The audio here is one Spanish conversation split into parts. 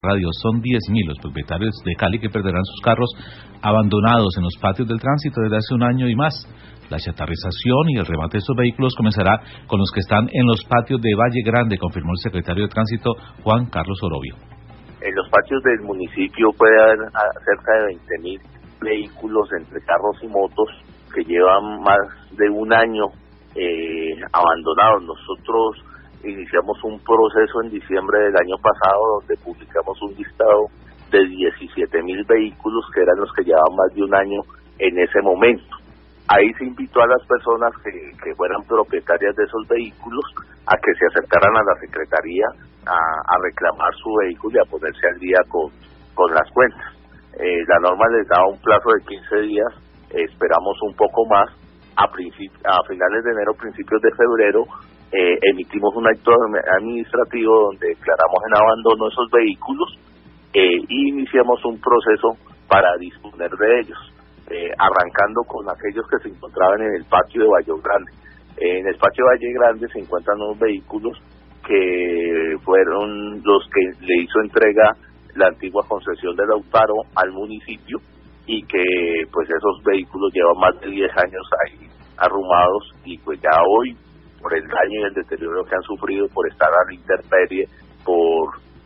Radio, son 10.000 los propietarios de Cali que perderán sus carros abandonados en los patios del tránsito desde hace un año y más. La chatarrización y el remate de estos vehículos comenzará con los que están en los patios de Valle Grande, confirmó el secretario de Tránsito, Juan Carlos Orobio. En los patios del municipio puede haber cerca de 20.000 vehículos entre carros y motos que llevan más de un año abandonados. Nosotros iniciamos un proceso en diciembre del año pasado donde publicamos un listado de 17.000 vehículos que eran los que llevaban más de un año en ese momento. Ahí se invitó a las personas que fueran propietarias de esos vehículos a que se acercaran a la Secretaría a reclamar su vehículo y a ponerse al día con las cuentas. La norma les daba un plazo de 15 días, esperamos un poco más. A finales de enero, principios de febrero, emitimos un acto administrativo donde declaramos en abandono esos vehículos y iniciamos un proceso para disponer de ellos, arrancando con aquellos que se encontraban en el patio de Valle Grande. En el patio de Valle Grande se encuentran unos vehículos que fueron los que le hizo entrega la antigua concesión de Lautaro al municipio y que pues esos vehículos llevan más de 10 años ahí arrumados y pues ya hoy por el daño y el deterioro que han sufrido por estar a la intemperie por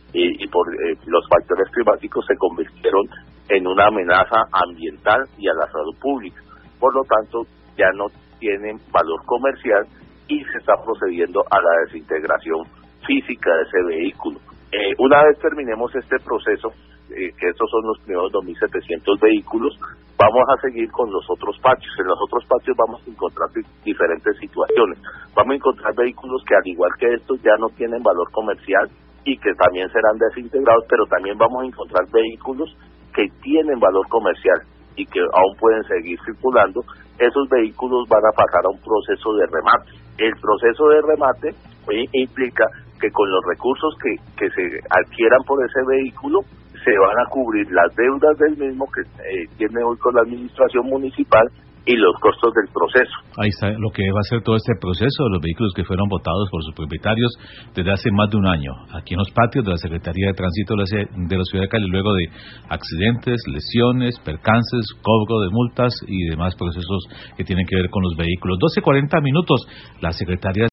los factores climáticos se convirtieron en una amenaza ambiental y a la salud pública. Por lo tanto, ya no tienen valor comercial y se está procediendo a la desintegración física de ese vehículo. Una vez terminemos este proceso, que estos son los primeros 2.700 vehículos, vamos a seguir con los otros patios. En los otros patios vamos a encontrar diferentes situaciones. Vamos a encontrar vehículos que al igual que estos ya no tienen valor comercial y que también serán desintegrados, pero también vamos a encontrar vehículos que tienen valor comercial y que aún pueden seguir circulando. Esos vehículos van a pasar a un proceso de remate. El proceso de remate implica que con los recursos que se adquieran por ese vehículo se van a cubrir las deudas del mismo que tiene hoy con la administración municipal y los costos del proceso. Ahí está lo que va a ser todo este proceso de los vehículos que fueron botados por sus propietarios desde hace más de un año, aquí en los patios de la Secretaría de Tránsito de la Ciudad de Cali, luego de accidentes, lesiones, percances, cobro de multas y demás procesos que tienen que ver con los vehículos. 12:40 minutos, la Secretaría